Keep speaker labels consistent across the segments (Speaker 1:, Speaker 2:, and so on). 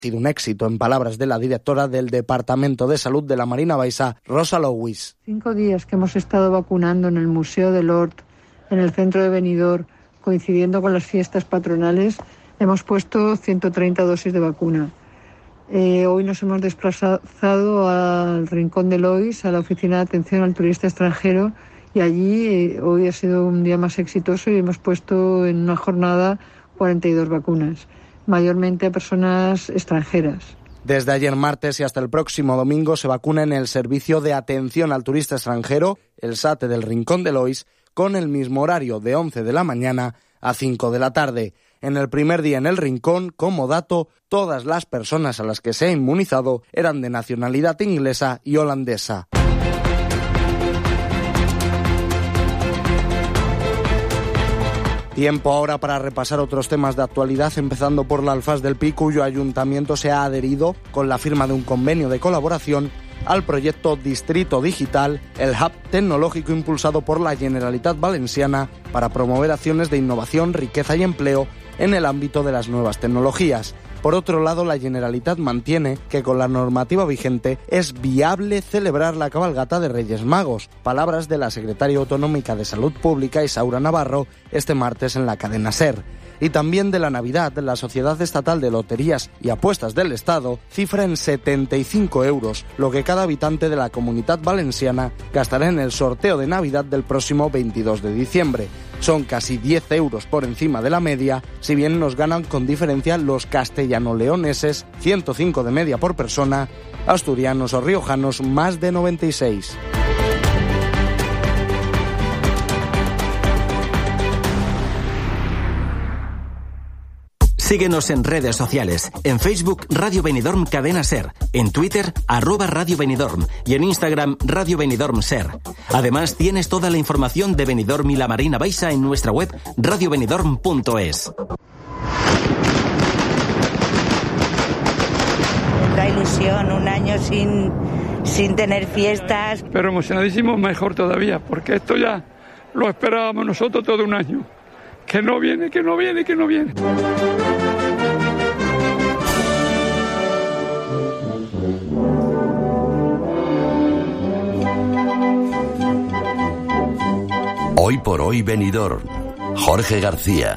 Speaker 1: Ha sido un éxito, en palabras de la directora del Departamento de Salud de la Marina Baixa, Rosa Lowis.
Speaker 2: 5 días que hemos estado vacunando en el Museo del Hort, en el centro de Benidorm, coincidiendo con las fiestas patronales, hemos puesto 130 dosis de vacuna. Hoy nos hemos desplazado al Rincón de Lois, a la Oficina de Atención al Turista Extranjero, y allí hoy ha sido un día más exitoso y hemos puesto en una jornada 42 vacunas, mayormente a personas extranjeras.
Speaker 1: Desde ayer martes y hasta el próximo domingo se vacuna en el Servicio de Atención al Turista Extranjero, el SATE del Rincón de Lois, con el mismo horario de 11 de la mañana a 5 de la tarde. En el primer día en el Rincón, como dato, todas las personas a las que se ha inmunizado eran de nacionalidad inglesa y holandesa. Tiempo ahora para repasar otros temas de actualidad, empezando por la Alfàs del Pi, cuyo ayuntamiento se ha adherido con la firma de un convenio de colaboración al proyecto Distrito Digital, el hub tecnológico impulsado por la Generalitat Valenciana para promover acciones de innovación, riqueza y empleo en el ámbito de las nuevas tecnologías. Por otro lado, la Generalitat mantiene que con la normativa vigente es viable celebrar la cabalgata de Reyes Magos. Palabras de la secretaria autonómica de Salud Pública, Isaura Navarro, este martes en la cadena SER. Y también de la Navidad, la Sociedad Estatal de Loterías y Apuestas del Estado cifra en 75 euros lo que cada habitante de la Comunitat Valenciana gastará en el sorteo de Navidad del próximo 22 de diciembre. Son casi 10 euros por encima de la media, si bien nos ganan con diferencia los castellano-leoneses, 105 de media por persona, asturianos o riojanos más de 96.
Speaker 3: Síguenos en redes sociales. En Facebook, Radio Benidorm Cadena SER. En Twitter, @Radio Benidorm. Y en Instagram, Radio Benidorm SER. Además, tienes toda la información de Benidorm y la Marina Baixa en nuestra web radiobenidorm.es.
Speaker 4: Da ilusión, un año sin tener fiestas.
Speaker 5: Pero emocionadísimo, mejor todavía, porque esto ya lo esperábamos nosotros todo un año. Que no viene, que no viene, que no viene.
Speaker 6: Hoy por hoy Benidorm. Jorge García.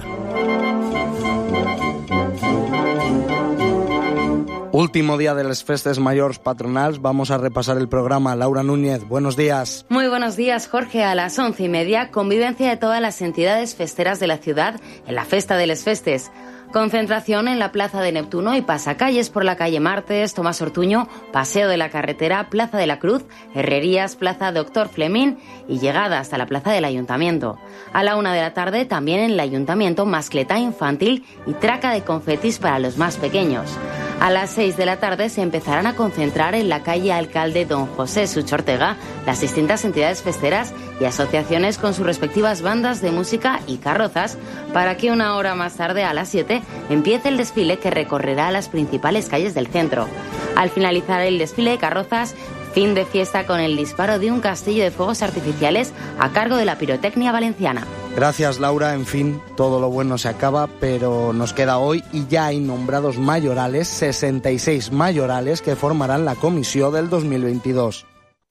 Speaker 1: Último día de les festes mayors patronals, vamos a repasar el programa. Laura Núñez, buenos días.
Speaker 7: Muy buenos días, Jorge. A las 11:30, convivencia de todas las entidades festeras de la ciudad en la Festa de les Festes. Concentración en la Plaza de Neptuno y pasacalles por la calle Martes, Tomás Ortuño, Paseo de la Carretera, Plaza de la Cruz, Herrerías, Plaza Doctor Flemín y llegada hasta la Plaza del Ayuntamiento. A la 1 de la tarde, también en el Ayuntamiento, mascleta infantil y traca de confetis para los más pequeños. A las 6 de la tarde se empezarán a concentrar en la calle Alcalde Don José Sucho Ortega las distintas entidades festeras y asociaciones con sus respectivas bandas de música y carrozas para que una hora más tarde, a las 7, empiece el desfile que recorrerá las principales calles del centro. Al finalizar el desfile de carrozas, fin de fiesta con el disparo de un castillo de fuegos artificiales a cargo de la pirotecnia valenciana.
Speaker 1: Gracias, Laura. En fin, todo lo bueno se acaba, pero nos queda hoy y ya hay nombrados mayorales, 66 mayorales que formarán la comisión del 2022.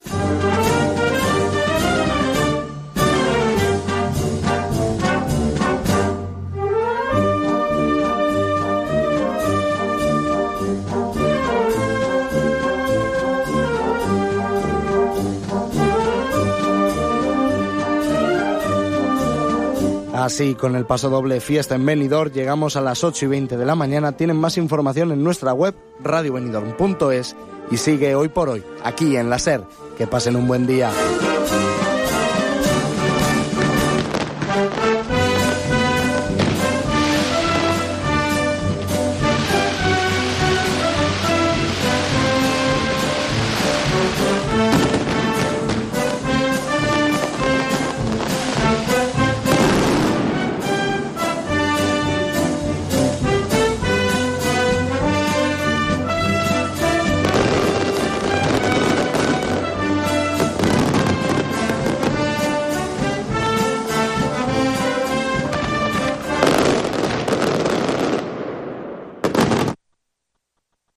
Speaker 1: Así, con el paso doble fiesta en Benidorm, llegamos a las 8:20 de la mañana. Tienen más información en nuestra web, radiobenidorm.es, y sigue Hoy por Hoy, aquí en la SER. Que pasen un buen día.